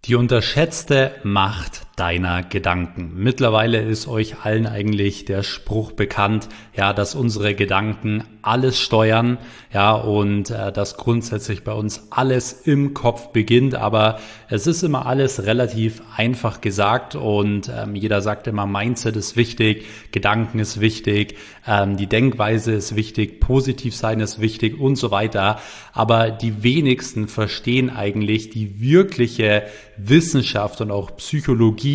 Die unterschätzte Macht deiner Gedanken. Mittlerweile ist euch allen eigentlich der Spruch bekannt, ja, dass unsere Gedanken alles steuern, ja, und dass grundsätzlich bei uns alles im Kopf beginnt, aber es ist immer alles relativ einfach gesagt und jeder sagt immer, Mindset ist wichtig, Gedanken ist wichtig, die Denkweise ist wichtig, positiv sein ist wichtig und so weiter, aber die wenigsten verstehen eigentlich die wirkliche Wissenschaft und auch Psychologie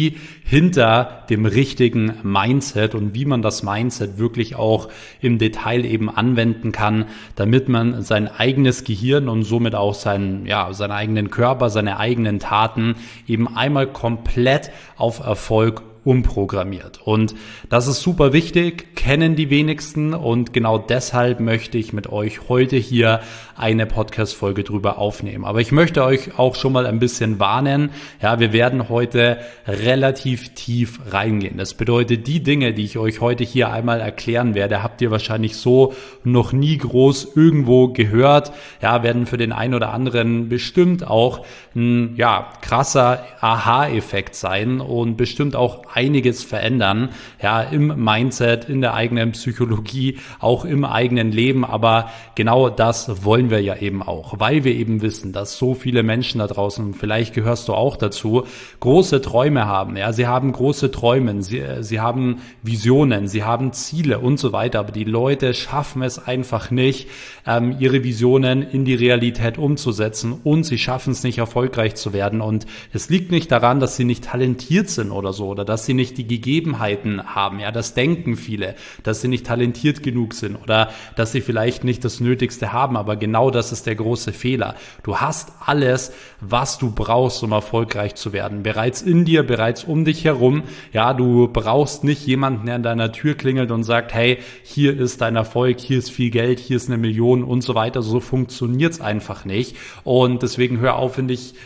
hinter dem richtigen Mindset und wie man das Mindset wirklich auch im Detail eben anwenden kann, damit man sein eigenes Gehirn und somit auch seinen eigenen Körper, seine eigenen Taten eben einmal komplett auf Erfolg umprogrammiert. Und das ist super wichtig, kennen die wenigsten und genau deshalb möchte ich mit euch heute hier eine Podcast-Folge drüber aufnehmen. Aber ich möchte euch auch schon mal ein bisschen warnen, ja, wir werden heute relativ tief reingehen. Das bedeutet, die Dinge, die ich euch heute hier einmal erklären werde, habt ihr wahrscheinlich so noch nie groß irgendwo gehört, ja, werden für den einen oder anderen bestimmt auch ein, krasser Aha-Effekt sein und bestimmt auch einiges verändern, ja, im Mindset, in der eigenen Psychologie, auch im eigenen Leben, aber genau das wollen wir ja eben auch, weil wir eben wissen, dass so viele Menschen da draußen, vielleicht gehörst du auch dazu, große Träume haben, ja, sie haben große Träume, sie haben Visionen, sie haben Ziele und so weiter, aber die Leute schaffen es einfach nicht, ihre Visionen in die Realität umzusetzen und sie schaffen es nicht, erfolgreich zu werden und es liegt nicht daran, dass sie nicht talentiert sind oder so, oder dass sie nicht die Gegebenheiten haben, ja, das denken viele, dass sie nicht talentiert genug sind oder dass sie vielleicht nicht das Nötigste haben, aber genau das ist der große Fehler. Du hast alles, was du brauchst, um erfolgreich zu werden, bereits in dir, bereits um dich herum, ja, du brauchst nicht jemanden, der an deiner Tür klingelt und sagt, hey, hier ist dein Erfolg, hier ist viel Geld, hier ist eine Million und so weiter, so funktioniert's einfach nicht und deswegen hör auf,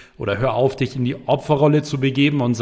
dich in die Opferrolle zu begeben und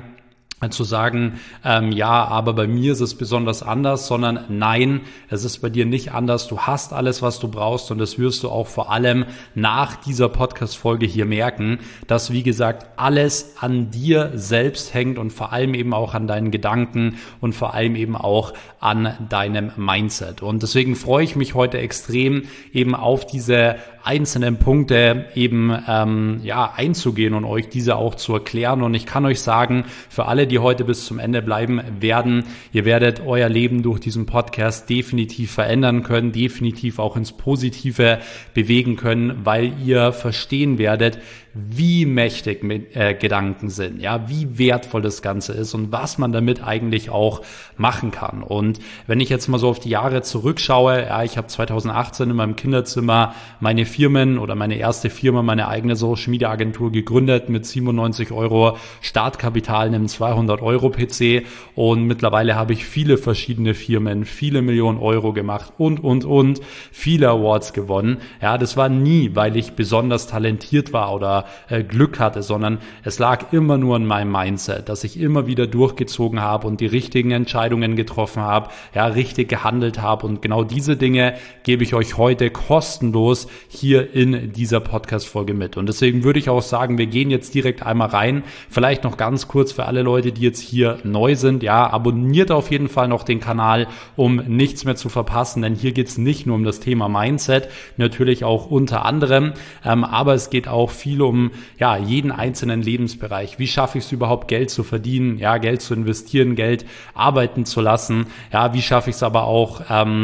zu sagen, aber bei mir ist es besonders anders, sondern nein, es ist bei dir nicht anders. Du hast alles, was du brauchst und das wirst du auch vor allem nach dieser Podcast-Folge hier merken, dass, wie gesagt, alles an dir selbst hängt und vor allem eben auch an deinen Gedanken und vor allem eben auch an deinem Mindset. Und deswegen freue ich mich heute extrem eben auf diese einzelnen Punkte eben einzugehen und euch diese auch zu erklären. Und ich kann euch sagen, für alle, die heute bis zum Ende bleiben werden, ihr werdet euer Leben durch diesen Podcast definitiv verändern können, definitiv auch ins Positive bewegen können, weil ihr verstehen werdet, wie mächtig Gedanken sind, ja, wie wertvoll das Ganze ist und was man damit eigentlich auch machen kann. Und wenn ich jetzt mal so auf die Jahre zurückschaue, ja, ich habe 2018 in meinem Kinderzimmer meine erste Firma, meine eigene Social Media Agentur gegründet mit 97 € Startkapital, einem 200 € PC und mittlerweile habe ich viele verschiedene Firmen, viele Millionen Euro gemacht und viele Awards gewonnen. Ja, das war nie, weil ich besonders talentiert war oder Glück hatte, sondern es lag immer nur in meinem Mindset, dass ich immer wieder durchgezogen habe und die richtigen Entscheidungen getroffen habe, ja, richtig gehandelt habe und genau diese Dinge gebe ich euch heute kostenlos hier in dieser Podcast-Folge mit. Und deswegen würde ich auch sagen, wir gehen jetzt direkt einmal rein. Vielleicht noch ganz kurz für alle Leute, die jetzt hier neu sind, ja, abonniert auf jeden Fall noch den Kanal, um nichts mehr zu verpassen, denn hier geht es nicht nur um das Thema Mindset, natürlich auch unter anderem, aber es geht auch viel um jeden einzelnen Lebensbereich. Wie schaffe ich es überhaupt, Geld zu verdienen, ja, Geld zu investieren, Geld arbeiten zu lassen, ja, wie schaffe ich es aber auch,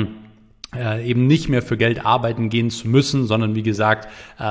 eben nicht mehr für Geld arbeiten gehen zu müssen, sondern wie gesagt,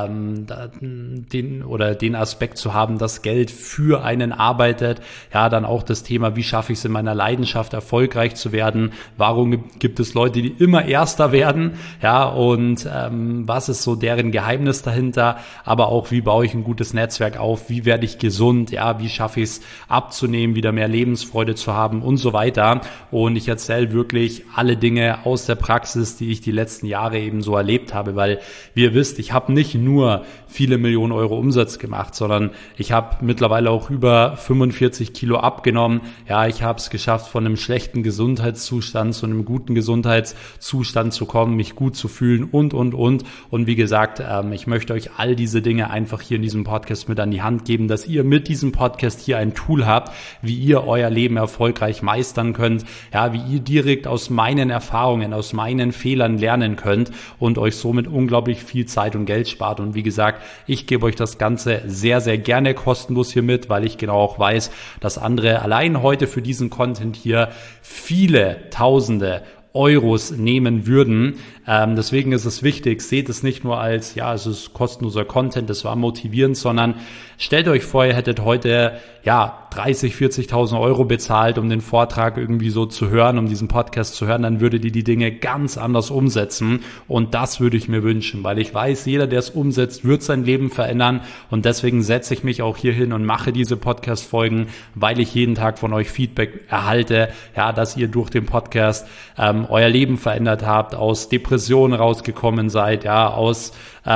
den Aspekt zu haben, dass Geld für einen arbeitet. Ja, dann auch das Thema, wie schaffe ich es in meiner Leidenschaft erfolgreich zu werden? Warum gibt es Leute, die immer Erster werden? Ja, und was ist so deren Geheimnis dahinter? Aber auch, wie baue ich ein gutes Netzwerk auf? Wie werde ich gesund? Ja, wie schaffe ich es abzunehmen, wieder mehr Lebensfreude zu haben und so weiter. Und ich erzähle wirklich alle Dinge aus der Praxis, Praxis, die ich die letzten Jahre eben so erlebt habe, weil, wie ihr wisst, ich habe nicht nur viele Millionen Euro Umsatz gemacht, sondern ich habe mittlerweile auch über 45 Kilo abgenommen. Ja, ich habe es geschafft, von einem schlechten Gesundheitszustand zu einem guten Gesundheitszustand zu kommen, mich gut zu fühlen und. Und wie gesagt, ich möchte euch all diese Dinge einfach hier in diesem Podcast mit an die Hand geben, dass ihr mit diesem Podcast hier ein Tool habt, wie ihr euer Leben erfolgreich meistern könnt, ja, wie ihr direkt aus meinen Erfahrungen, aus meinen Fehlern lernen könnt und euch somit unglaublich viel Zeit und Geld spart. Und wie gesagt, ich gebe euch das Ganze sehr, sehr gerne kostenlos hier mit, weil ich genau auch weiß, dass andere allein heute für diesen Content hier viele Tausende Euros nehmen würden. Deswegen ist es wichtig, seht es nicht nur als, ja, es ist kostenloser Content, das war motivierend, sondern stellt euch vor, ihr hättet heute, ja, 30.000, 40.000 Euro bezahlt, um den Vortrag irgendwie so zu hören, um diesen Podcast zu hören, dann würdet ihr die Dinge ganz anders umsetzen und das würde ich mir wünschen, weil ich weiß, jeder, der es umsetzt, wird sein Leben verändern und deswegen setze ich mich auch hier hin und mache diese Podcast-Folgen, weil ich jeden Tag von euch Feedback erhalte, ja, dass ihr durch den Podcast euer Leben verändert habt, aus Depressionen rausgekommen seid, ja, aus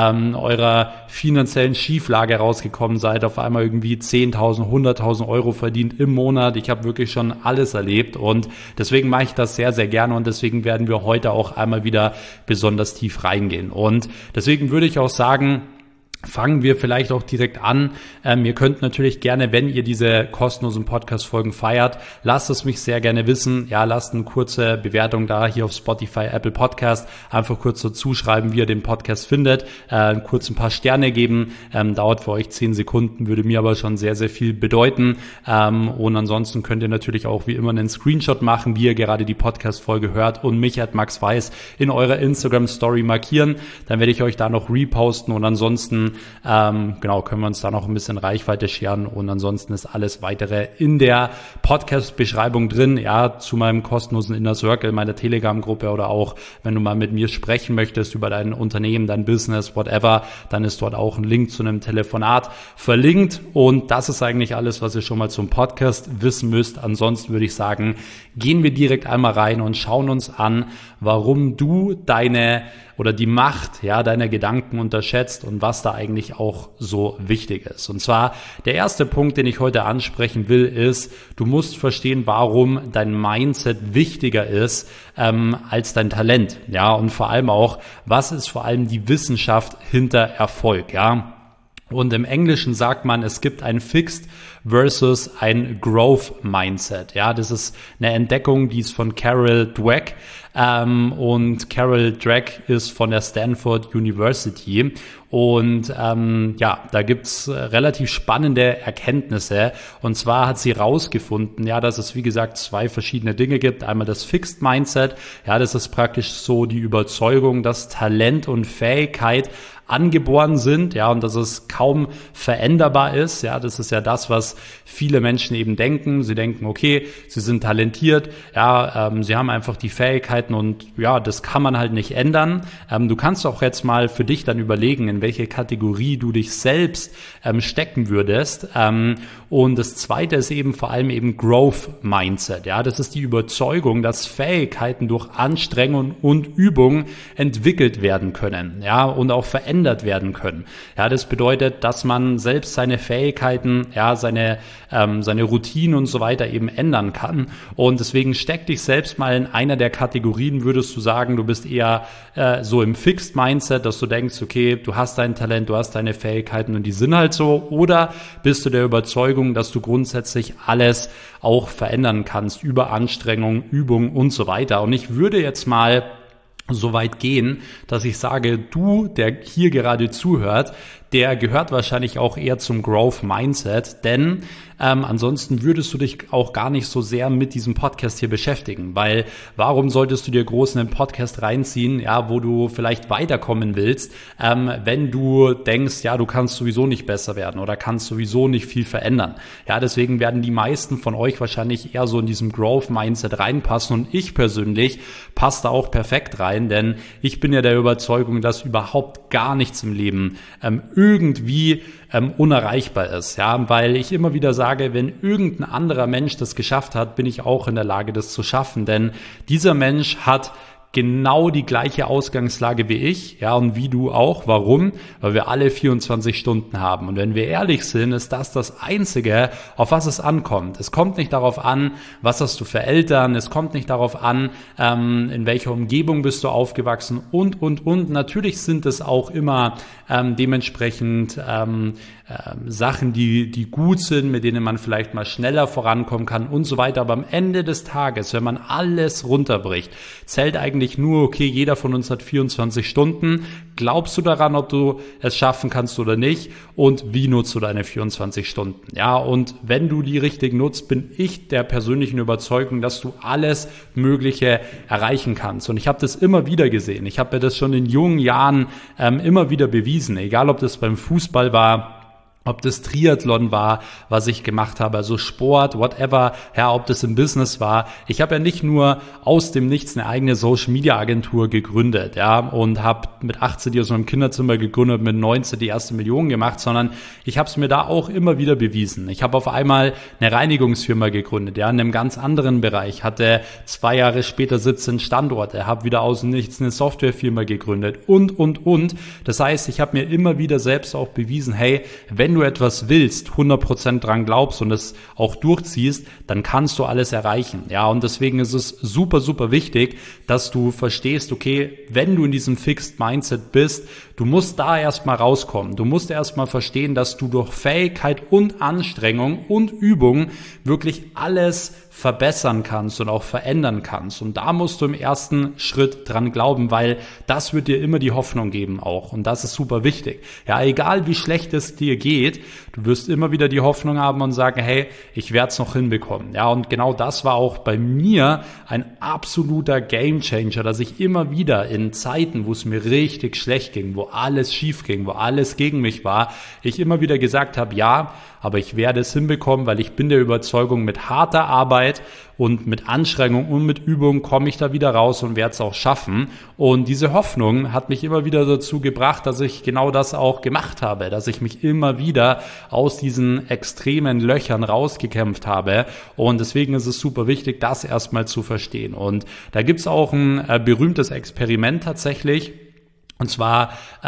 eurer finanziellen Schieflage rausgekommen seid, auf einmal irgendwie 10.000, 100.000 Euro verdient im Monat. Ich habe wirklich schon alles erlebt und deswegen mache ich das sehr, sehr gerne und deswegen werden wir heute auch einmal wieder besonders tief reingehen. Und deswegen würde ich auch sagen, fangen wir vielleicht auch direkt an. Ihr könnt natürlich gerne, wenn ihr diese kostenlosen Podcast-Folgen feiert, lasst es mich sehr gerne wissen. Ja, lasst eine kurze Bewertung da hier auf Spotify, Apple Podcast. Einfach kurz dazu schreiben, wie ihr den Podcast findet. Kurz ein paar Sterne geben. Dauert für euch 10 Sekunden, würde mir aber schon sehr, sehr viel bedeuten. Und ansonsten könnt ihr natürlich auch wie immer einen Screenshot machen, wie ihr gerade die Podcast-Folge hört und mich @maxweiss in eurer Instagram-Story markieren. Dann werde ich euch da noch reposten und ansonsten genau, können wir uns da noch ein bisschen Reichweite scheren und ansonsten ist alles weitere in der Podcast-Beschreibung drin, ja, zu meinem kostenlosen Inner Circle, meiner Telegram-Gruppe oder auch, wenn du mal mit mir sprechen möchtest über dein Unternehmen, dein Business, whatever, dann ist dort auch ein Link zu einem Telefonat verlinkt und das ist eigentlich alles, was ihr schon mal zum Podcast wissen müsst. Ansonsten würde ich sagen, gehen wir direkt einmal rein und schauen uns an, warum du die Macht, ja, deiner Gedanken unterschätzt und was da eigentlich auch so wichtig ist. Und zwar der erste Punkt, den ich heute ansprechen will, ist, du musst verstehen, warum dein Mindset wichtiger ist als dein Talent, ja, und vor allem auch, was ist vor allem die Wissenschaft hinter Erfolg, ja. Und im Englischen sagt man, es gibt ein Fixed versus ein Growth Mindset. Ja, das ist eine Entdeckung, die ist von Carol Dweck. Und Carol Dweck ist von der Stanford University. Und da gibt's relativ spannende Erkenntnisse. Und zwar hat sie rausgefunden, ja, dass es wie gesagt 2 verschiedene Dinge gibt. Einmal das Fixed Mindset. Ja, das ist praktisch so die Überzeugung, dass Talent und Fähigkeit angeboren sind, ja, und dass es kaum veränderbar ist, ja, das ist ja das, was viele Menschen eben denken. Sie denken, okay, sie sind talentiert, ja, sie haben einfach die Fähigkeiten und ja, das kann man halt nicht ändern. Du kannst auch jetzt mal für dich dann überlegen, in welche Kategorie du dich selbst stecken würdest. Und das zweite ist eben vor allem eben Growth Mindset, ja, das ist die Überzeugung, dass Fähigkeiten durch Anstrengung und Übung entwickelt werden können, ja, und auch verändert werden können. Ja, das bedeutet, dass man selbst seine Fähigkeiten, ja, seine Routinen und so weiter eben ändern kann. Und deswegen steck dich selbst mal in einer der Kategorien, würdest du sagen, du bist eher so im Fixed Mindset, dass du denkst, okay, du hast dein Talent, du hast deine Fähigkeiten und die sind halt so, oder bist du der Überzeugung, dass du grundsätzlich alles auch verändern kannst über Anstrengung, Übung und so weiter. Und ich würde jetzt mal so weit gehen, dass ich sage, du, der hier gerade zuhört, der gehört wahrscheinlich auch eher zum Growth Mindset, denn ansonsten würdest du dich auch gar nicht so sehr mit diesem Podcast hier beschäftigen, weil warum solltest du dir groß einen Podcast reinziehen, ja, wo du vielleicht weiterkommen willst, wenn du denkst, ja, du kannst sowieso nicht besser werden oder kannst sowieso nicht viel verändern. Ja, deswegen werden die meisten von euch wahrscheinlich eher so in diesem Growth Mindset reinpassen und ich persönlich passe da auch perfekt rein, denn ich bin ja der Überzeugung, dass überhaupt gar nichts im Leben irgendwie unerreichbar ist, ja, weil ich immer wieder sage, wenn irgendein anderer Mensch das geschafft hat, bin ich auch in der Lage, das zu schaffen, denn dieser Mensch hat genau die gleiche Ausgangslage wie ich, ja, und wie du auch. Warum? Weil wir alle 24 Stunden haben. Und wenn wir ehrlich sind, ist das Einzige, auf was es ankommt. Es kommt nicht darauf an, was hast du für Eltern, es kommt nicht darauf an, in welcher Umgebung bist du aufgewachsen und. Natürlich sind es auch immer dementsprechend Sachen, die gut sind, mit denen man vielleicht mal schneller vorankommen kann und so weiter. Aber am Ende des Tages, wenn man alles runterbricht, zählt eigentlich nur, okay, jeder von uns hat 24 Stunden. Glaubst du daran, ob du es schaffen kannst oder nicht? Und wie nutzt du deine 24 Stunden? Ja, und wenn du die richtig nutzt, bin ich der persönlichen Überzeugung, dass du alles Mögliche erreichen kannst. Und ich habe das immer wieder gesehen. Ich habe mir das schon in jungen Jahren immer wieder bewiesen. Egal, ob das beim Fußball war, ob das Triathlon war, was ich gemacht habe, also Sport, whatever, ja, ob das im Business war. Ich habe ja nicht nur aus dem Nichts eine eigene Social-Media-Agentur gegründet, ja, und habe mit 18 die aus meinem Kinderzimmer gegründet, mit 19 die erste Million gemacht, sondern ich habe es mir da auch immer wieder bewiesen. Ich habe auf einmal eine Reinigungsfirma gegründet, ja, in einem ganz anderen Bereich, hatte 2 Jahre später 17 Standorte, habe wieder aus dem Nichts eine Softwarefirma gegründet und. Das heißt, ich habe mir immer wieder selbst auch bewiesen, hey, wenn du etwas willst, 100% dran glaubst und es auch durchziehst, dann kannst du alles erreichen. Ja, und deswegen ist es super, super wichtig, dass du verstehst, okay, wenn du in diesem Fixed Mindset bist, du musst da erstmal rauskommen. Du musst erstmal verstehen, dass du durch Fähigkeit und Anstrengung und Übung wirklich alles verbessern kannst und auch verändern kannst. Und da musst du im ersten Schritt dran glauben, weil das wird dir immer die Hoffnung geben auch. Und das ist super wichtig. Ja, egal wie schlecht es dir geht, du wirst immer wieder die Hoffnung haben und sagen, hey, ich werde es noch hinbekommen. Ja, und genau das war auch bei mir ein absoluter Gamechanger, dass ich immer wieder in Zeiten, wo es mir richtig schlecht ging, wo alles schief ging, wo alles gegen mich war, ich immer wieder gesagt habe, ja, aber ich werde es hinbekommen, weil ich bin der Überzeugung, mit harter Arbeit und mit Anstrengung und mit Übung komme ich da wieder raus und werde es auch schaffen. Und diese Hoffnung hat mich immer wieder dazu gebracht, dass ich genau das auch gemacht habe, dass ich mich immer wieder aus diesen extremen Löchern rausgekämpft habe. Und deswegen ist es super wichtig, das erstmal zu verstehen. Und da gibt es auch ein berühmtes Experiment tatsächlich. Und zwar,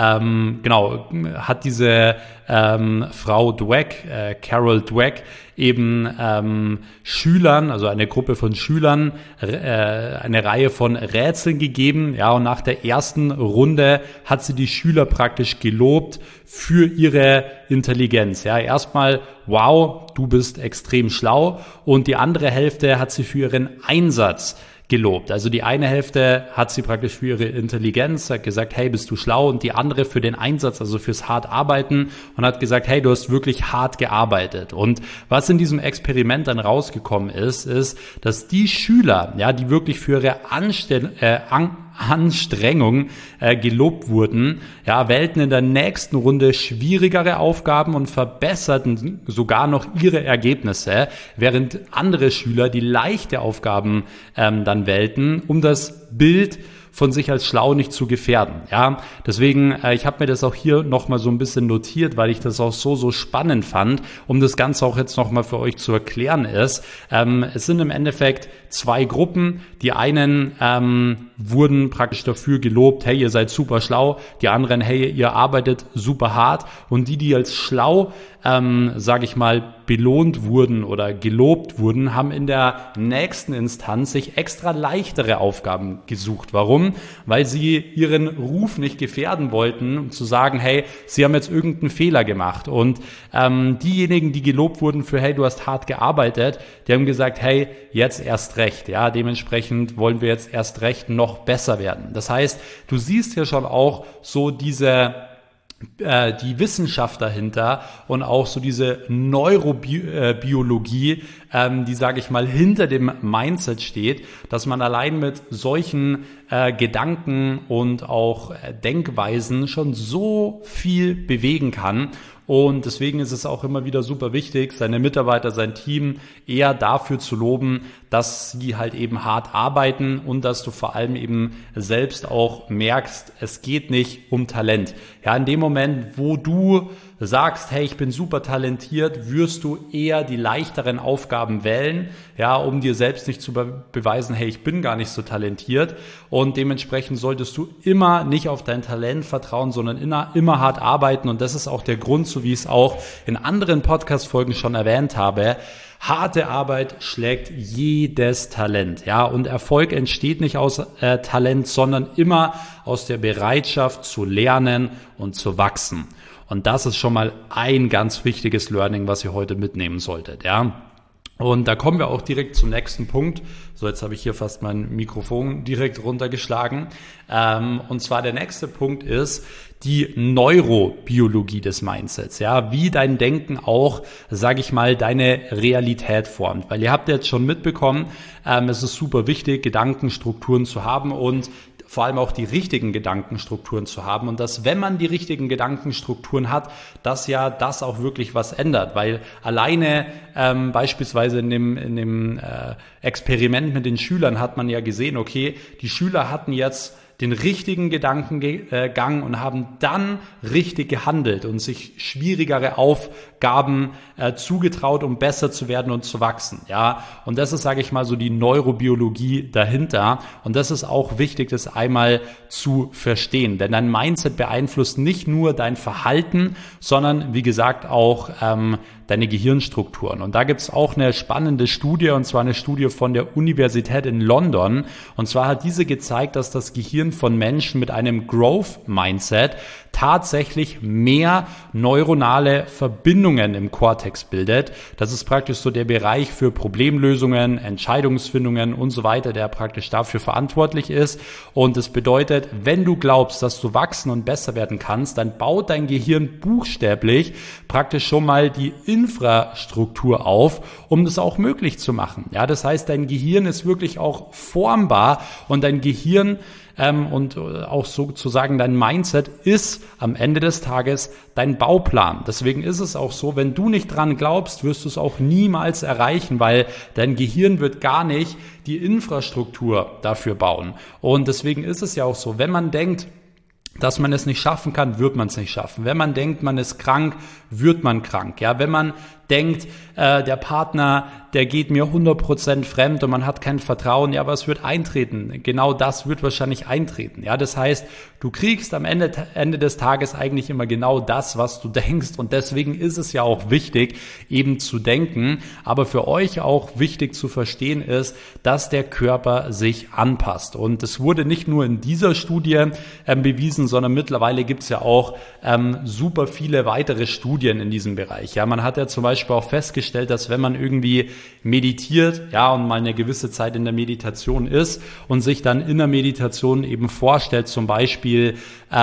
hat diese Frau Dweck, Carol Dweck, eben Schülern, also eine Gruppe von Schülern, eine Reihe von Rätseln gegeben. Ja, und nach der ersten Runde hat sie die Schüler praktisch gelobt für ihre Intelligenz. Ja, erstmal, wow, du bist extrem schlau. Und die andere Hälfte hat sie für ihren Einsatz gelobt. Also die eine Hälfte hat sie praktisch für ihre Intelligenz, hat gesagt, hey, bist du schlau, und die andere für den Einsatz, also fürs hart Arbeiten, und hat gesagt, hey, du hast wirklich hart gearbeitet. Und was in diesem Experiment dann rausgekommen ist, dass die Schüler, ja, die wirklich für ihre Anstrengung gelobt wurden, ja, wählten in der nächsten Runde schwierigere Aufgaben und verbesserten sogar noch ihre Ergebnisse, während andere Schüler, die leichte Aufgaben dann wählten, um das Bild von sich als schlau nicht zu gefährden. Ja, deswegen, ich habe mir das auch hier nochmal so ein bisschen notiert, weil ich das auch so spannend fand, um das Ganze auch jetzt nochmal für euch zu erklären ist. Es sind im Endeffekt 2 Gruppen. Die einen wurden praktisch dafür gelobt, hey, ihr seid super schlau. Die anderen, hey, ihr arbeitet super hart. Und die als schlau, sage ich mal, belohnt wurden oder gelobt wurden, haben in der nächsten Instanz sich extra leichtere Aufgaben gesucht. Warum? Weil sie ihren Ruf nicht gefährden wollten, um zu sagen, hey, sie haben jetzt irgendeinen Fehler gemacht. Und diejenigen, die gelobt wurden für, hey, du hast hart gearbeitet, die haben gesagt, hey, jetzt erst recht. Ja, dementsprechend wollen wir jetzt erst recht noch besser werden. Das heißt, du siehst hier schon auch so die Wissenschaft dahinter und auch so diese Neurobiologie, die, sage ich mal, hinter dem Mindset steht, dass man allein mit solchen Gedanken und auch Denkweisen schon so viel bewegen kann. Und deswegen ist es auch immer wieder super wichtig, seine Mitarbeiter, sein Team eher dafür zu loben, dass sie halt eben hart arbeiten und dass du vor allem eben selbst auch merkst, es geht nicht um Talent. Ja, in dem Moment, wo du sagst, hey, ich bin super talentiert, wirst du eher die leichteren Aufgaben wählen, ja, um dir selbst nicht zu beweisen, hey, ich bin gar nicht so talentiert. Und dementsprechend solltest du immer nicht auf dein Talent vertrauen, sondern immer hart arbeiten. Und das ist auch der Grund, so wie ich es auch in anderen Podcast-Folgen schon erwähnt habe. Harte Arbeit schlägt jedes Talent, ja, und Erfolg entsteht nicht aus Talent, sondern immer aus der Bereitschaft zu lernen und zu wachsen. Und das ist schon mal ein ganz wichtiges Learning, was ihr heute mitnehmen solltet, ja. Und da kommen wir auch direkt zum nächsten Punkt. So, jetzt habe ich hier fast mein Mikrofon direkt runtergeschlagen. Und zwar der nächste Punkt ist die Neurobiologie des Mindsets. Ja, wie dein Denken auch, sage ich mal, deine Realität formt. Weil ihr habt jetzt schon mitbekommen, es ist super wichtig, Gedankenstrukturen zu haben und vor allem auch die richtigen Gedankenstrukturen zu haben und dass, wenn man die richtigen Gedankenstrukturen hat, dass ja das auch wirklich was ändert, weil alleine beispielsweise in dem Experiment mit den Schülern hat man ja gesehen, okay, die Schüler hatten jetzt den richtigen Gedankengang und haben dann richtig gehandelt und sich schwierigere Aufgaben zugetraut, um besser zu werden und zu wachsen. Ja, und das ist, sage ich mal, so die Neurobiologie dahinter. Und das ist auch wichtig, das einmal zu verstehen. Denn dein Mindset beeinflusst nicht nur dein Verhalten, sondern, wie gesagt, auch deine Gehirnstrukturen. Und da gibt's auch eine spannende Studie, und zwar eine Studie von der Universität in London. Und zwar hat diese gezeigt, dass das Gehirn von Menschen mit einem Growth-Mindset tatsächlich mehr neuronale Verbindungen im Kortex bildet. Das ist praktisch so der Bereich für Problemlösungen, Entscheidungsfindungen und so weiter, der praktisch dafür verantwortlich ist. Und das bedeutet, wenn du glaubst, dass du wachsen und besser werden kannst, dann baut dein Gehirn buchstäblich praktisch schon mal die Infrastruktur auf, um das auch möglich zu machen. Ja, das heißt, dein Gehirn ist wirklich auch formbar und dein Gehirn und auch sozusagen dein Mindset ist am Ende des Tages dein Bauplan. Deswegen ist es auch so, wenn du nicht dran glaubst, wirst du es auch niemals erreichen, weil dein Gehirn wird gar nicht die Infrastruktur dafür bauen. Und deswegen ist es ja auch so, wenn man denkt, dass man es nicht schaffen kann, wird man es nicht schaffen. Wenn man denkt, man ist krank, wird man krank. Ja, wenn man denkt, der Partner, der geht mir 100% fremd und man hat kein Vertrauen, ja, aber es wird eintreten. Genau das wird wahrscheinlich eintreten. Ja, das heißt, du kriegst am Ende des Tages eigentlich immer genau das, was du denkst, und deswegen ist es ja auch wichtig, eben zu denken. Aber für euch auch wichtig zu verstehen ist, dass der Körper sich anpasst. Und es wurde nicht nur in dieser Studie bewiesen, sondern mittlerweile gibt es ja auch super viele weitere Studien in diesem Bereich. Ja, man hat ja zum Beispiel auch festgestellt, dass wenn man irgendwie meditiert, ja, und mal eine gewisse Zeit in der Meditation ist und sich dann in der Meditation eben vorstellt, zum Beispiel,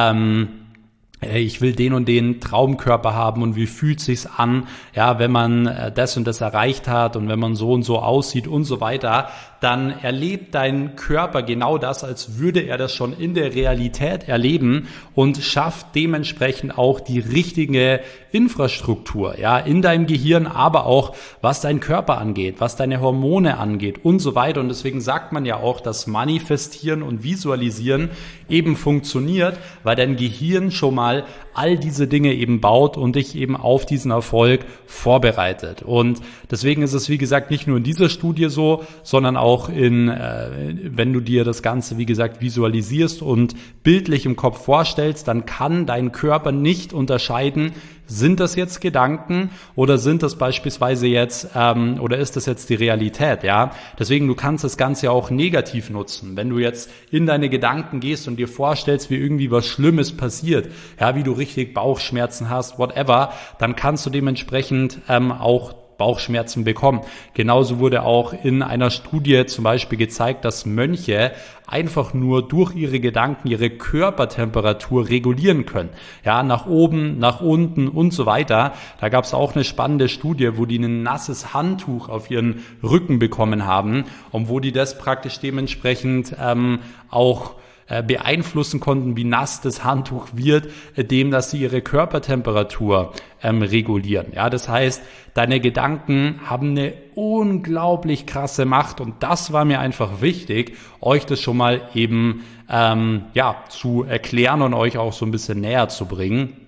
ich will den und den Traumkörper haben und wie fühlt sich's an, ja, wenn man das und das erreicht hat und wenn man so und so aussieht und so weiter, dann erlebt dein Körper genau das, als würde er das schon in der Realität erleben und schafft dementsprechend auch die richtige Infrastruktur, ja, in deinem Gehirn, aber auch was dein Körper angeht, was deine Hormone angeht und so weiter. Und deswegen sagt man ja auch, dass Manifestieren und Visualisieren eben funktioniert, weil dein Gehirn schon mal all diese Dinge eben baut und dich eben auf diesen Erfolg vorbereitet. Und deswegen ist es, wie gesagt, nicht nur in dieser Studie so, sondern auch wenn du dir das Ganze, wie gesagt, visualisierst und bildlich im Kopf vorstellst, dann kann dein Körper nicht unterscheiden, sind das jetzt Gedanken oder sind das beispielsweise jetzt oder ist das jetzt die Realität, ja? Deswegen, du kannst das Ganze ja auch negativ nutzen. Wenn du jetzt in deine Gedanken gehst und dir vorstellst, wie irgendwie was Schlimmes passiert, ja, wie du richtig Bauchschmerzen hast, whatever, dann kannst du dementsprechend auch Bauchschmerzen bekommen. Genauso wurde auch in einer Studie zum Beispiel gezeigt, dass Mönche einfach nur durch ihre Gedanken ihre Körpertemperatur regulieren können. Ja, nach oben, nach unten und so weiter. Da gab es auch eine spannende Studie, wo die ein nasses Handtuch auf ihren Rücken bekommen haben und wo die das praktisch dementsprechend auch beeinflussen konnten, wie nass das Handtuch wird, dem, dass sie ihre Körpertemperatur regulieren. Ja, das heißt, deine Gedanken haben eine unglaublich krasse Macht und das war mir einfach wichtig, euch das schon mal eben zu erklären und euch auch so ein bisschen näher zu bringen.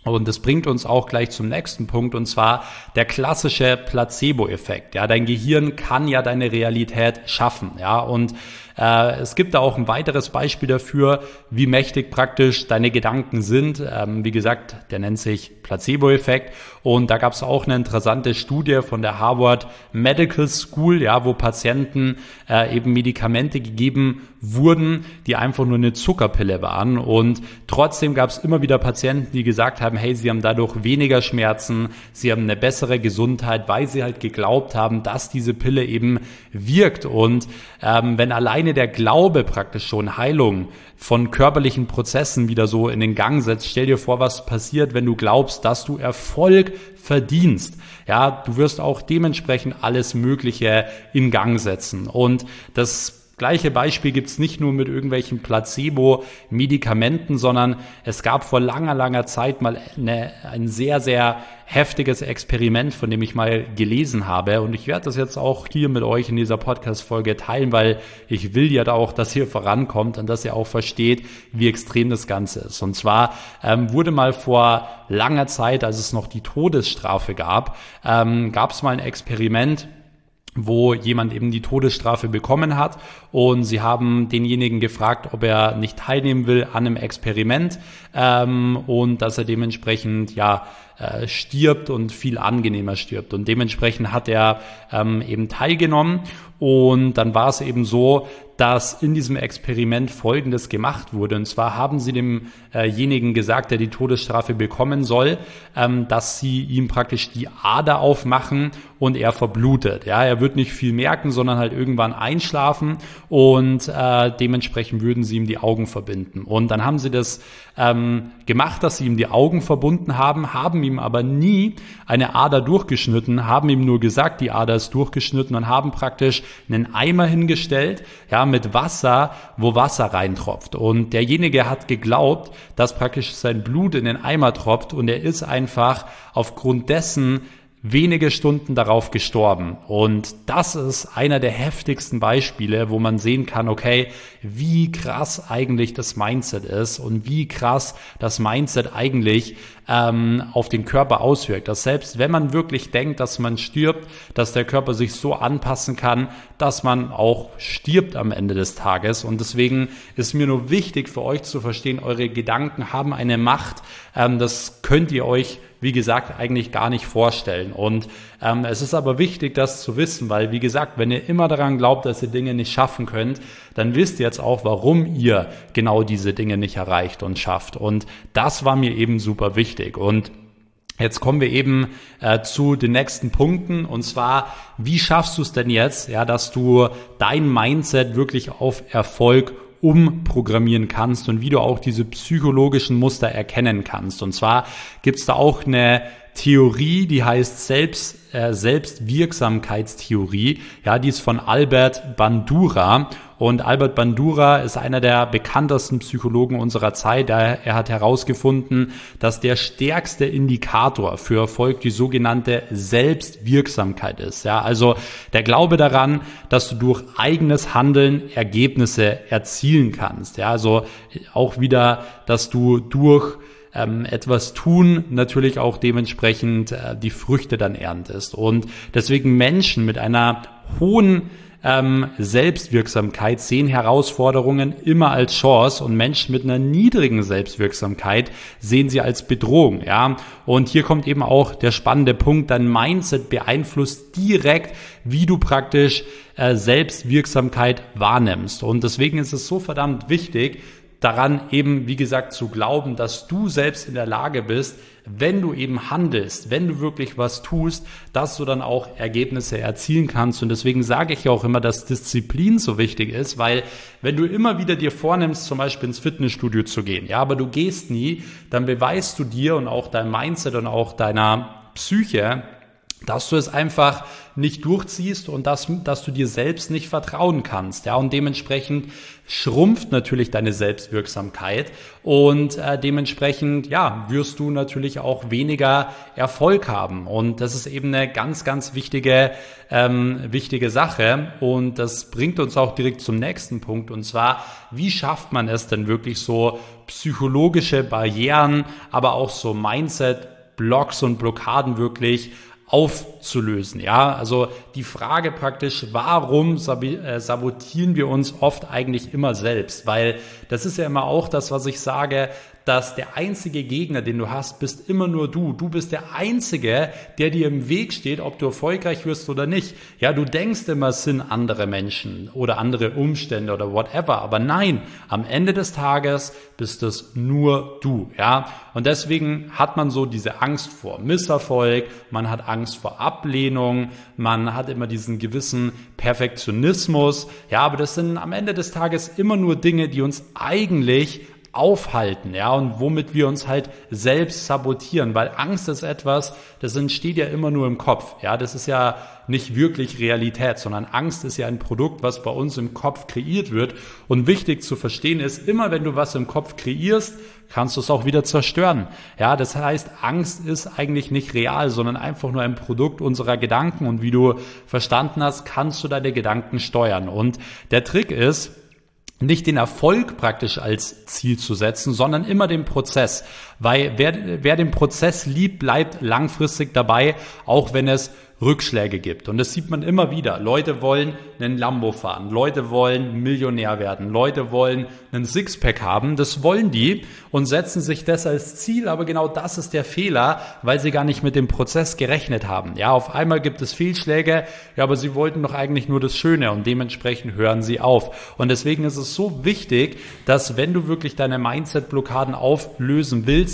Und das bringt uns auch gleich zum nächsten Punkt, und zwar der klassische Placebo-Effekt. Ja, dein Gehirn kann ja deine Realität schaffen. Ja, und es gibt da auch ein weiteres Beispiel dafür, wie mächtig praktisch deine Gedanken sind. Wie gesagt, der nennt sich Placebo-Effekt. Und da gab es auch eine interessante Studie von der Harvard Medical School, ja, wo Patienten eben Medikamente gegeben wurden, die einfach nur eine Zuckerpille waren. Und trotzdem gab es immer wieder Patienten, die gesagt haben, hey, sie haben dadurch weniger Schmerzen, sie haben eine bessere Gesundheit, weil sie halt geglaubt haben, dass diese Pille eben wirkt. Und wenn alleine der Glaube praktisch schon Heilung von körperlichen Prozessen wieder so in den Gang setzt, stell dir vor, was passiert, wenn du glaubst, dass du Erfolg verdienst. Ja, du wirst auch dementsprechend alles Mögliche in Gang setzen. Und das gleiche Beispiel gibt's nicht nur mit irgendwelchen Placebo-Medikamenten, sondern es gab vor langer Zeit mal ein sehr, sehr heftiges Experiment, von dem ich mal gelesen habe. Und ich werde das jetzt auch hier mit euch in dieser Podcast-Folge teilen, weil ich will ja da auch, dass ihr vorankommt und dass ihr auch versteht, wie extrem das Ganze ist. Und zwar wurde mal vor langer Zeit, als es noch die Todesstrafe gab, gab's mal ein Experiment, wo jemand eben die Todesstrafe bekommen hat, und sie haben denjenigen gefragt, ob er nicht teilnehmen will an einem Experiment und dass er dementsprechend stirbt und viel angenehmer stirbt. Und dementsprechend hat er eben teilgenommen, und dann war es eben so, dass in diesem Experiment Folgendes gemacht wurde. Und zwar haben sie demjenigen gesagt, der die Todesstrafe bekommen soll, dass sie ihm praktisch die Ader aufmachen und er verblutet. Ja, er wird nicht viel merken, sondern halt irgendwann einschlafen, und dementsprechend würden sie ihm die Augen verbinden. Und dann haben sie das gemacht, dass sie ihm die Augen verbunden haben ihm aber nie eine Ader durchgeschnitten, haben ihm nur gesagt, die Ader ist durchgeschnitten, und haben praktisch einen Eimer hingestellt, ja, mit Wasser, wo Wasser reintropft. Und derjenige hat geglaubt, dass praktisch sein Blut in den Eimer tropft, und er ist einfach aufgrund dessen wenige Stunden darauf gestorben. Und das ist einer der heftigsten Beispiele, wo man sehen kann, okay, wie krass eigentlich das Mindset ist und wie krass das Mindset eigentlich auf den Körper auswirkt. Dass selbst wenn man wirklich denkt, dass man stirbt, dass der Körper sich so anpassen kann, dass man auch stirbt am Ende des Tages. Und deswegen ist mir nur wichtig für euch zu verstehen, eure Gedanken haben eine Macht. Das könnt ihr euch, wie gesagt, eigentlich gar nicht vorstellen. Und es ist aber wichtig, das zu wissen, weil, wie gesagt, wenn ihr immer daran glaubt, dass ihr Dinge nicht schaffen könnt, dann wisst ihr jetzt auch, warum ihr genau diese Dinge nicht erreicht und schafft. Und das war mir eben super wichtig. Und jetzt kommen wir eben zu den nächsten Punkten, und zwar, wie schaffst du es denn jetzt, ja, dass du dein Mindset wirklich auf Erfolg umprogrammieren kannst und wie du auch diese psychologischen Muster erkennen kannst. Und zwar gibt's da auch eine Theorie, die heißt Selbstwirksamkeitstheorie. Ja, die ist von Albert Bandura. Und Albert Bandura ist einer der bekanntesten Psychologen unserer Zeit. Er hat herausgefunden, dass der stärkste Indikator für Erfolg die sogenannte Selbstwirksamkeit ist. Ja, also der Glaube daran, dass du durch eigenes Handeln Ergebnisse erzielen kannst. Ja, also auch wieder, dass du durch etwas tun, natürlich auch dementsprechend die Früchte dann erntest. Und deswegen Menschen mit einer hohen Selbstwirksamkeit sehen Herausforderungen immer als Chance, und Menschen mit einer niedrigen Selbstwirksamkeit sehen sie als Bedrohung. Ja, und hier kommt eben auch der spannende Punkt: Dein Mindset beeinflusst direkt, wie du praktisch Selbstwirksamkeit wahrnimmst. Und deswegen ist es so verdammt wichtig, daran eben, wie gesagt, zu glauben, dass du selbst in der Lage bist, wenn du eben handelst, wenn du wirklich was tust, dass du dann auch Ergebnisse erzielen kannst. Und deswegen sage ich auch immer, dass Disziplin so wichtig ist, weil wenn du immer wieder dir vornimmst, zum Beispiel ins Fitnessstudio zu gehen, ja, aber du gehst nie, dann beweist du dir und auch deinem Mindset und auch deiner Psyche, dass du es einfach nicht durchziehst und dass du dir selbst nicht vertrauen kannst. Ja, und dementsprechend schrumpft natürlich deine Selbstwirksamkeit und dementsprechend, ja, wirst du natürlich auch weniger Erfolg haben. Und das ist eben eine ganz, ganz wichtige Sache. Und das bringt uns auch direkt zum nächsten Punkt. Und zwar, wie schafft man es denn wirklich so psychologische Barrieren, aber auch so Mindset-Blocks und Blockaden wirklich aufzulösen. Ja, also die Frage praktisch, warum sabotieren wir uns oft eigentlich immer selbst? Weil das ist ja immer auch das, was ich sage, dass der einzige Gegner, den du hast, bist immer nur du. Du bist der Einzige, der dir im Weg steht, ob du erfolgreich wirst oder nicht. Ja, du denkst immer, es sind andere Menschen oder andere Umstände oder whatever. Aber nein, am Ende des Tages bist es nur du. Ja, und deswegen hat man so diese Angst vor Misserfolg, man hat Angst vor Ablehnung, man hat immer diesen gewissen Perfektionismus. Ja, aber das sind am Ende des Tages immer nur Dinge, die uns eigentlich aufhalten, ja, und womit wir uns halt selbst sabotieren, weil Angst ist etwas, das entsteht ja immer nur im Kopf, ja, das ist ja nicht wirklich Realität, sondern Angst ist ja ein Produkt, was bei uns im Kopf kreiert wird, und wichtig zu verstehen ist, immer wenn du was im Kopf kreierst, kannst du es auch wieder zerstören, ja, das heißt, Angst ist eigentlich nicht real, sondern einfach nur ein Produkt unserer Gedanken, und wie du verstanden hast, kannst du deine Gedanken steuern, und der Trick ist, nicht den Erfolg praktisch als Ziel zu setzen, sondern immer den Prozess. Weil wer den Prozess liebt, bleibt langfristig dabei, auch wenn es Rückschläge gibt. Und das sieht man immer wieder. Leute wollen einen Lambo fahren, Leute wollen Millionär werden, Leute wollen einen Sixpack haben, das wollen die und setzen sich das als Ziel, aber genau das ist der Fehler, weil sie gar nicht mit dem Prozess gerechnet haben. Ja, auf einmal gibt es Fehlschläge, ja, aber sie wollten doch eigentlich nur das Schöne und dementsprechend hören sie auf. Und deswegen ist es so wichtig, dass wenn du wirklich deine Mindset-Blockaden auflösen willst,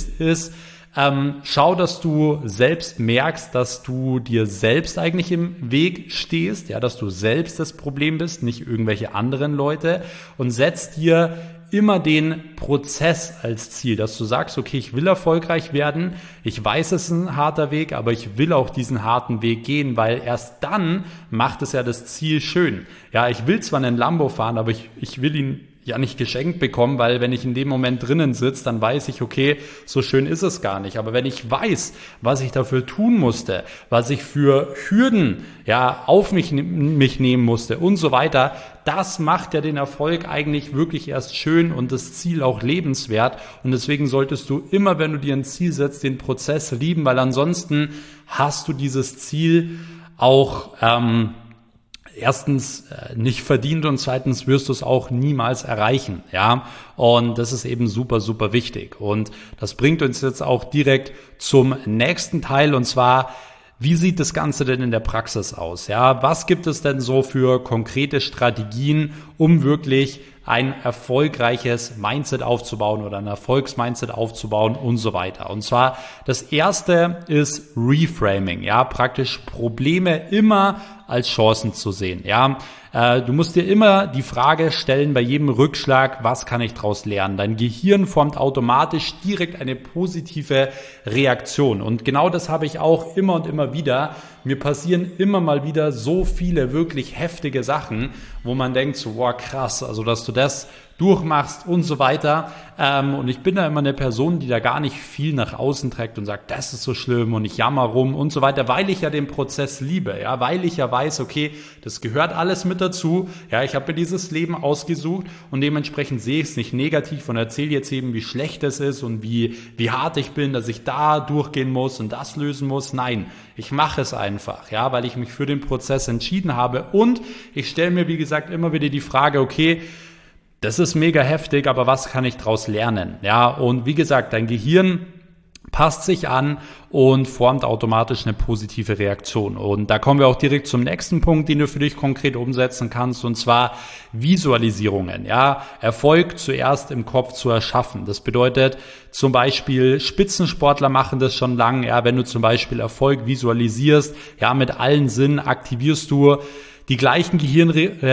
schau, dass du selbst merkst, dass du dir selbst eigentlich im Weg stehst, ja, dass du selbst das Problem bist, nicht irgendwelche anderen Leute, und setz dir immer den Prozess als Ziel, dass du sagst, okay, ich will erfolgreich werden, ich weiß, es ist ein harter Weg, aber ich will auch diesen harten Weg gehen, weil erst dann macht es ja das Ziel schön. Ja, ich will zwar einen Lambo fahren, aber ich will ihn ja nicht geschenkt bekommen, weil wenn ich in dem Moment drinnen sitze, dann weiß ich, okay, so schön ist es gar nicht. Aber wenn ich weiß, was ich dafür tun musste, was ich für Hürden ja auf mich nehmen musste und so weiter, das macht ja den Erfolg eigentlich wirklich erst schön und das Ziel auch lebenswert. Und deswegen solltest du immer, wenn du dir ein Ziel setzt, den Prozess lieben, weil ansonsten hast du dieses Ziel auch erstens nicht verdient und zweitens wirst du es auch niemals erreichen, ja, und das ist eben super, super wichtig, und das bringt uns jetzt auch direkt zum nächsten Teil, und zwar, wie sieht das Ganze denn in der Praxis aus, ja, was gibt es denn so für konkrete Strategien, um wirklich ein erfolgreiches Mindset aufzubauen oder ein Erfolgsmindset aufzubauen und so weiter. Und zwar, das erste ist Reframing, ja, praktisch Probleme immer als Chancen zu sehen, ja. Du musst dir immer die Frage stellen bei jedem Rückschlag, was kann ich daraus lernen? Dein Gehirn formt automatisch direkt eine positive Reaktion. Und genau das habe ich auch immer und immer wieder. Mir passieren immer mal wieder so viele wirklich heftige Sachen, wo man denkt so, wow, krass, also dass du das durchmachst und so weiter. Und ich bin da immer eine Person, die da gar nicht viel nach außen trägt und sagt, das ist so schlimm und ich jammer rum und so weiter, weil ich ja den Prozess liebe, ja, weil ich ja weiß, okay, das gehört alles mit dazu, ja, ich habe mir dieses Leben ausgesucht und dementsprechend sehe ich es nicht negativ und erzähle jetzt eben, wie schlecht es ist und wie hart ich bin, dass ich da durchgehen muss und das lösen muss. Nein, ich mache es einfach, ja, weil ich mich für den Prozess entschieden habe, und ich stelle mir, wie gesagt, immer wieder die Frage, okay, das ist mega heftig, aber was kann ich daraus lernen? Ja, und wie gesagt, dein Gehirn passt sich an und formt automatisch eine positive Reaktion. Und da kommen wir auch direkt zum nächsten Punkt, den du für dich konkret umsetzen kannst, und zwar Visualisierungen. Ja, Erfolg zuerst im Kopf zu erschaffen. Das bedeutet zum Beispiel, Spitzensportler machen das schon lange. Ja, wenn du zum Beispiel Erfolg visualisierst, ja, mit allen Sinnen aktivierst du die gleichen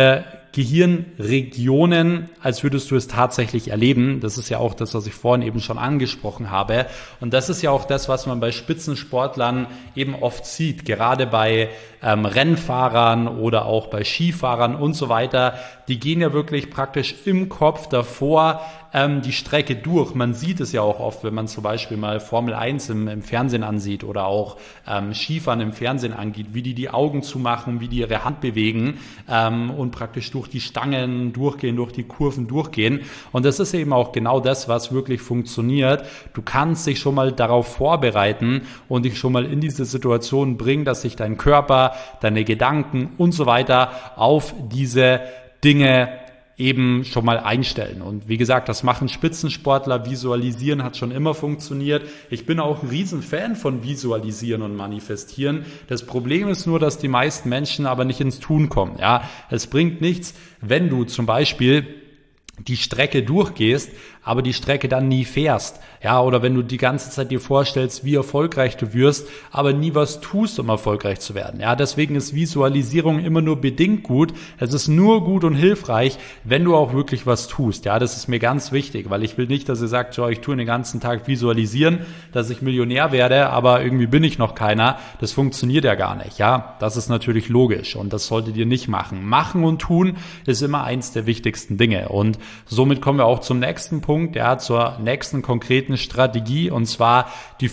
Gehirnregionen, als würdest du es tatsächlich erleben. Das ist ja auch das, was ich vorhin eben schon angesprochen habe. Und das ist ja auch das, was man bei Spitzensportlern eben oft sieht, gerade bei Rennfahrern oder auch bei Skifahrern und so weiter. Die gehen ja wirklich praktisch im Kopf davor die Strecke durch. Man sieht es ja auch oft, wenn man zum Beispiel mal Formel 1 im Fernsehen ansieht oder auch Skifahren im Fernsehen angeht, wie die Augen zumachen, wie die ihre Hand bewegen und praktisch durch die Stangen durchgehen, durch die Kurven durchgehen. Und das ist eben auch genau das, was wirklich funktioniert. Du kannst dich schon mal darauf vorbereiten und dich schon mal in diese Situation bringen, dass sich dein Körper, deine Gedanken und so weiter auf diese Dinge eben schon mal einstellen. Und wie gesagt, das machen Spitzensportler. Visualisieren hat schon immer funktioniert. Ich bin auch ein Riesenfan von Visualisieren und Manifestieren. Das Problem ist nur, dass die meisten Menschen aber nicht ins Tun kommen. Ja, es bringt nichts, wenn du zum Beispiel die Strecke durchgehst, aber die Strecke dann nie fährst. Ja, oder wenn du die ganze Zeit dir vorstellst, wie erfolgreich du wirst, aber nie was tust, um erfolgreich zu werden. Ja, deswegen ist Visualisierung immer nur bedingt gut. Es ist nur gut und hilfreich, wenn du auch wirklich was tust. Ja, das ist mir ganz wichtig, weil ich will nicht, dass ihr sagt, so, ich tue den ganzen Tag visualisieren, dass ich Millionär werde, aber irgendwie bin ich noch keiner. Das funktioniert ja gar nicht. Ja, das ist natürlich logisch und das solltet ihr nicht machen. Machen und tun ist immer eins der wichtigsten Dinge und somit kommen wir auch zum nächsten Punkt, ja, zur nächsten konkreten Strategie, und zwar die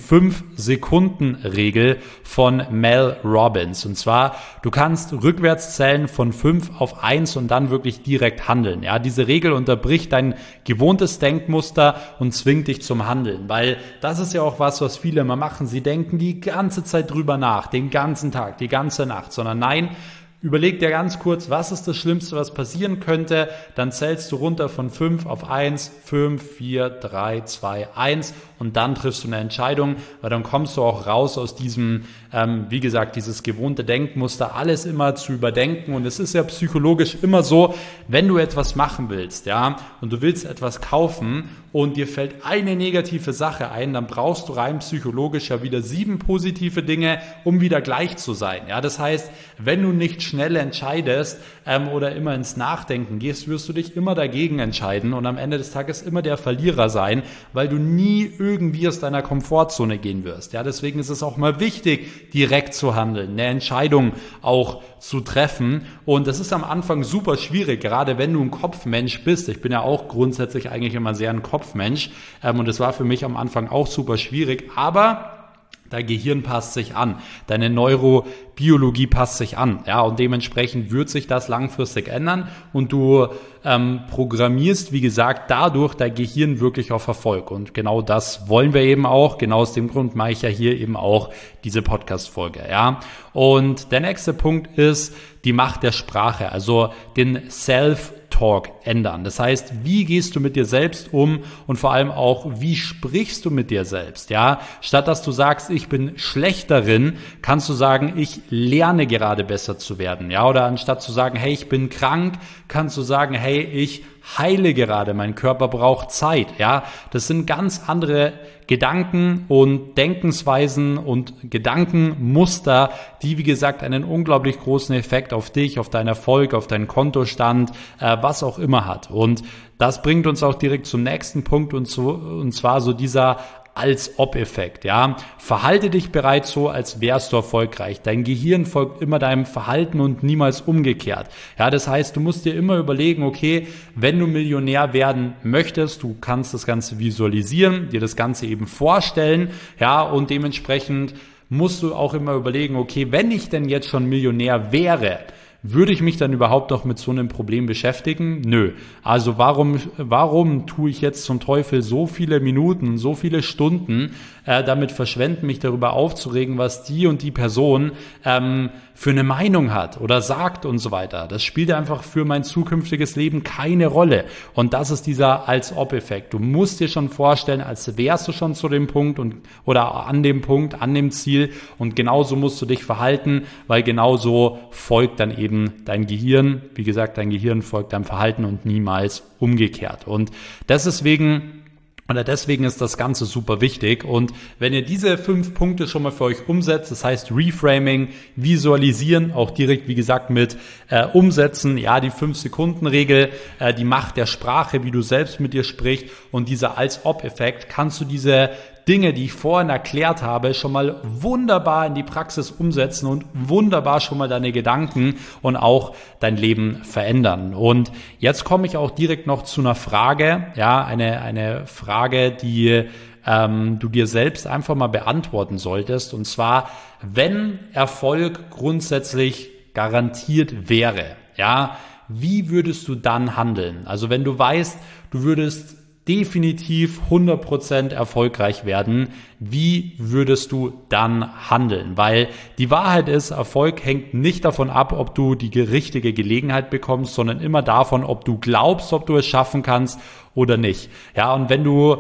5-Sekunden-Regel von Mel Robbins. Und zwar, du kannst rückwärts zählen von 5 auf 1 und dann wirklich direkt handeln. Ja, diese Regel unterbricht dein gewohntes Denkmuster und zwingt dich zum Handeln, weil das ist ja auch was viele immer machen. Sie denken die ganze Zeit drüber nach, den ganzen Tag, die ganze Nacht, sondern nein, überleg dir ganz kurz, was ist das Schlimmste, was passieren könnte, dann zählst du runter von 5 auf 1, 5, 4, 3, 2, 1 und dann triffst du eine Entscheidung, weil dann kommst du auch raus aus diesem, wie gesagt, dieses gewohnte Denkmuster, alles immer zu überdenken. Und es ist ja psychologisch immer so, wenn du etwas machen willst, ja, und du willst etwas kaufen und dir fällt eine negative Sache ein, dann brauchst du rein psychologisch ja wieder 7 positive Dinge, um wieder gleich zu sein. Ja, das heißt, wenn du nicht schnell entscheidest oder immer ins Nachdenken gehst, wirst du dich immer dagegen entscheiden und am Ende des Tages immer der Verlierer sein, weil du nie irgendwie aus deiner Komfortzone gehen wirst. Ja, deswegen ist es auch mal wichtig, direkt zu handeln, eine Entscheidung auch zu treffen. Und das ist am Anfang super schwierig, gerade wenn du ein Kopfmensch bist. Ich bin ja auch grundsätzlich eigentlich immer sehr ein Kopfmensch und das war für mich am Anfang auch super schwierig, aber dein Gehirn passt sich an, deine Neurobiologie passt sich an, ja, und dementsprechend wird sich das langfristig ändern und du programmierst, wie gesagt, dadurch dein Gehirn wirklich auf Erfolg und genau das wollen wir eben auch, genau aus dem Grund mache ich ja hier eben auch diese Podcast-Folge, ja. Und der nächste Punkt ist die Macht der Sprache, also den Self-Talk ändern. Das heißt, wie gehst du mit dir selbst um und vor allem auch, wie sprichst du mit dir selbst, ja? Statt dass du sagst, ich bin schlecht darin, kannst du sagen, ich lerne gerade besser zu werden, ja? Oder anstatt zu sagen, hey, ich bin krank, kannst du sagen, hey, ich heile gerade, mein Körper braucht Zeit, ja? Das sind ganz andere Gedanken und Denkensweisen und Gedankenmuster, die, wie gesagt, einen unglaublich großen Effekt auf dich, auf deinen Erfolg, auf deinen Kontostand, was auch immer hat. Und das bringt uns auch direkt zum nächsten Punkt und zwar so dieser Als-Ob-Effekt, ja. Verhalte dich bereits so, als wärst du erfolgreich. Dein Gehirn folgt immer deinem Verhalten und niemals umgekehrt. Ja, das heißt, du musst dir immer überlegen, okay, wenn du Millionär werden möchtest, du kannst das Ganze visualisieren, dir das Ganze eben vorstellen, ja, und dementsprechend musst du auch immer überlegen, okay, wenn ich denn jetzt schon Millionär wäre, würde ich mich dann überhaupt noch mit so einem Problem beschäftigen? Nö. Also warum tue ich jetzt zum Teufel so viele Minuten, so viele Stunden damit verschwenden, mich darüber aufzuregen, was die und die Person für eine Meinung hat oder sagt und so weiter. Das spielt einfach für mein zukünftiges Leben keine Rolle. Und das ist dieser Als-Ob-Effekt. Du musst dir schon vorstellen, als wärst du schon zu dem Punkt oder an dem Punkt, an dem Ziel. Und genauso musst du dich verhalten, weil genauso folgt dann eben dein Gehirn. Wie gesagt, dein Gehirn folgt deinem Verhalten und niemals umgekehrt. Und deswegen Und deswegen ist das Ganze super wichtig. Und wenn ihr diese 5 Punkte schon mal für euch umsetzt, das heißt Reframing, Visualisieren, auch direkt, wie gesagt, mit Umsetzen, ja, die 5-Sekunden-Regel, die Macht der Sprache, wie du selbst mit dir sprichst und dieser Als-Ob-Effekt, kannst du diese Dinge, die ich vorhin erklärt habe, schon mal wunderbar in die Praxis umsetzen und wunderbar schon mal deine Gedanken und auch dein Leben verändern. Und jetzt komme ich auch direkt noch zu einer Frage, ja, eine Frage, die du dir selbst einfach mal beantworten solltest. Und zwar, wenn Erfolg grundsätzlich garantiert wäre, ja, wie würdest du dann handeln? Also wenn du weißt, du würdest definitiv 100% erfolgreich werden, wie würdest du dann handeln? Weil die Wahrheit ist, Erfolg hängt nicht davon ab, ob du die richtige Gelegenheit bekommst, sondern immer davon, ob du glaubst, ob du es schaffen kannst oder nicht. Ja, und wenn du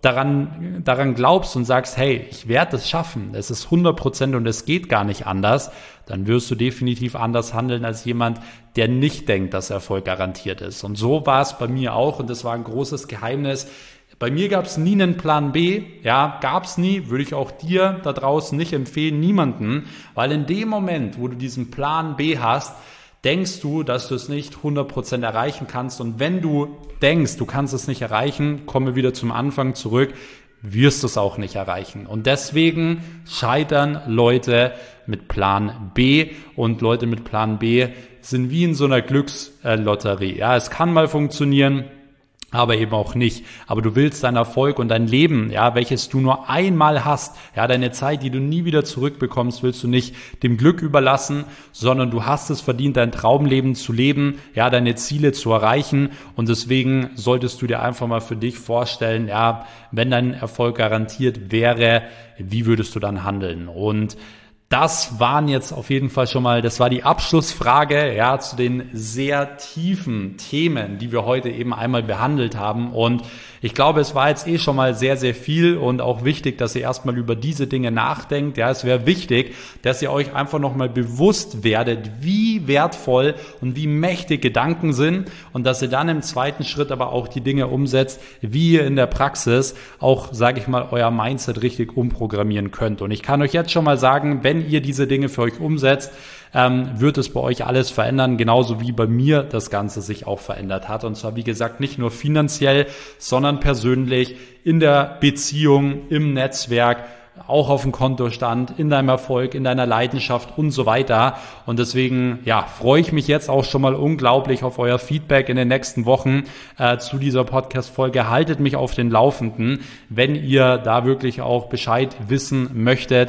daran glaubst und sagst, hey, ich werde es schaffen, es ist 100% und es geht gar nicht anders, dann wirst du definitiv anders handeln als jemand, der nicht denkt, dass Erfolg garantiert ist. Und so war es bei mir auch und das war ein großes Geheimnis. Bei mir gab es nie einen Plan B, ja, gab es nie, würde ich auch dir da draußen nicht empfehlen, niemanden, weil in dem Moment, wo du diesen Plan B hast, denkst du, dass du es nicht 100% erreichen kannst. Und wenn du denkst, du kannst es nicht erreichen, komme wieder zum Anfang zurück, wirst du es auch nicht erreichen. Und deswegen scheitern Leute mit Plan B. Und Leute mit Plan B sind wie in so einer Glückslotterie. Ja, es kann mal funktionieren, aber eben auch nicht. Aber du willst deinen Erfolg und dein Leben, ja, welches du nur einmal hast, ja, deine Zeit, die du nie wieder zurückbekommst, willst du nicht dem Glück überlassen, sondern du hast es verdient, dein Traumleben zu leben, ja, deine Ziele zu erreichen. Und deswegen solltest du dir einfach mal für dich vorstellen, ja, wenn dein Erfolg garantiert wäre, wie würdest du dann handeln? Und das waren jetzt auf jeden Fall schon mal, das war die Abschlussfrage, ja, zu den sehr tiefen Themen, die wir heute eben einmal behandelt haben. Und ich glaube, es war jetzt schon mal sehr, sehr viel und auch wichtig, dass ihr erstmal über diese Dinge nachdenkt. Ja, es wäre wichtig, dass ihr euch einfach nochmal bewusst werdet, wie wertvoll und wie mächtig Gedanken sind und dass ihr dann im zweiten Schritt aber auch die Dinge umsetzt, wie ihr in der Praxis auch, sage ich mal, euer Mindset richtig umprogrammieren könnt. Und ich kann euch jetzt schon mal sagen, wenn ihr diese Dinge für euch umsetzt, wird es bei euch alles verändern, genauso wie bei mir das Ganze sich auch verändert hat. Und zwar, wie gesagt, nicht nur finanziell, sondern persönlich, in der Beziehung, im Netzwerk, auch auf dem Kontostand, in deinem Erfolg, in deiner Leidenschaft und so weiter. Und deswegen, ja, freue ich mich jetzt auch schon mal unglaublich auf euer Feedback in den nächsten Wochen zu dieser Podcast-Folge. Haltet mich auf den Laufenden, wenn ihr da wirklich auch Bescheid wissen möchtet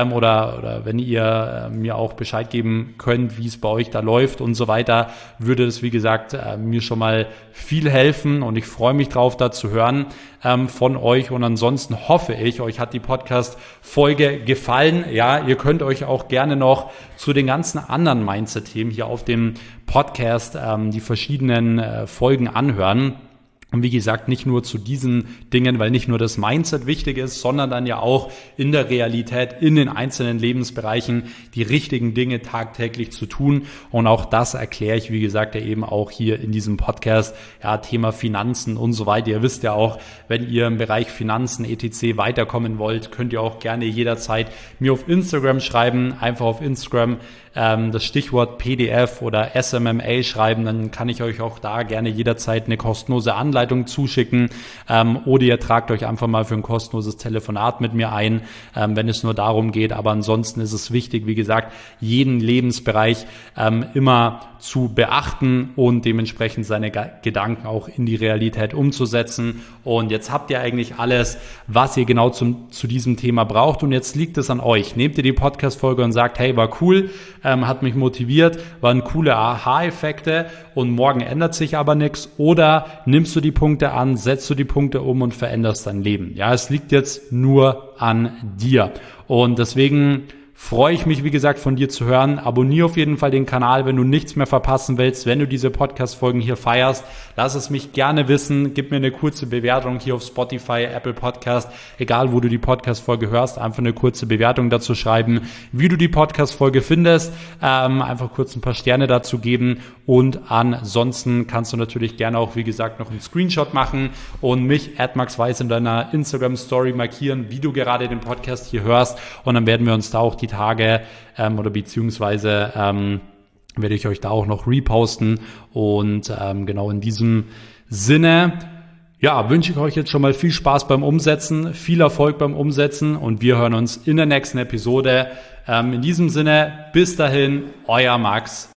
oder wenn ihr mir auch Bescheid geben könnt, wie es bei euch da läuft und so weiter, würde das, wie gesagt, mir schon mal viel helfen und ich freue mich drauf, da zu hören von euch. Und ansonsten hoffe ich, euch hat die Podcast-Folge gefallen. Ja, ihr könnt euch auch gerne noch zu den ganzen anderen Mindset-Themen hier auf dem Podcast die verschiedenen Folgen anhören. Und wie gesagt, nicht nur zu diesen Dingen, weil nicht nur das Mindset wichtig ist, sondern dann ja auch in der Realität, in den einzelnen Lebensbereichen die richtigen Dinge tagtäglich zu tun. Und auch das erkläre ich, wie gesagt, ja eben auch hier in diesem Podcast, ja, Thema Finanzen und so weiter. Ihr wisst ja auch, wenn ihr im Bereich Finanzen etc. weiterkommen wollt, könnt ihr auch gerne jederzeit mir auf Instagram schreiben, einfach auf Instagram das Stichwort PDF oder SMMA schreiben, dann kann ich euch auch da gerne jederzeit eine kostenlose Anleitung zuschicken oder ihr tragt euch einfach mal für ein kostenloses Telefonat mit mir ein, wenn es nur darum geht. Aber ansonsten ist es wichtig, wie gesagt, jeden Lebensbereich immer zu beachten und dementsprechend seine Gedanken auch in die Realität umzusetzen. Und jetzt habt ihr eigentlich alles, was ihr genau zu diesem Thema braucht. Und jetzt liegt es an euch. Nehmt ihr die Podcast-Folge und sagt, hey, war cool, hat mich motiviert, waren coole Aha-Effekte und morgen ändert sich aber nichts. Oder nimmst du die Punkte an, setzt du die Punkte um und veränderst dein Leben. Ja, es liegt jetzt nur an dir. Und deswegen freue ich mich, wie gesagt, von dir zu hören. Abonniere auf jeden Fall den Kanal, wenn du nichts mehr verpassen willst, wenn du diese Podcast-Folgen hier feierst. Lass es mich gerne wissen. Gib mir eine kurze Bewertung hier auf Spotify, Apple Podcast, egal wo du die Podcast-Folge hörst, einfach eine kurze Bewertung dazu schreiben, wie du die Podcast-Folge findest. Einfach kurz ein paar Sterne dazu geben und ansonsten kannst du natürlich gerne auch, wie gesagt, noch einen Screenshot machen und mich @maxweiss in deiner Instagram-Story markieren, wie du gerade den Podcast hier hörst, und dann werden wir uns da auch die Tage oder beziehungsweise werde ich euch da auch noch reposten und genau in diesem Sinne, ja, wünsche ich euch jetzt schon mal viel Spaß beim Umsetzen, viel Erfolg beim Umsetzen und wir hören uns in der nächsten Episode. In diesem Sinne, bis dahin, euer Max.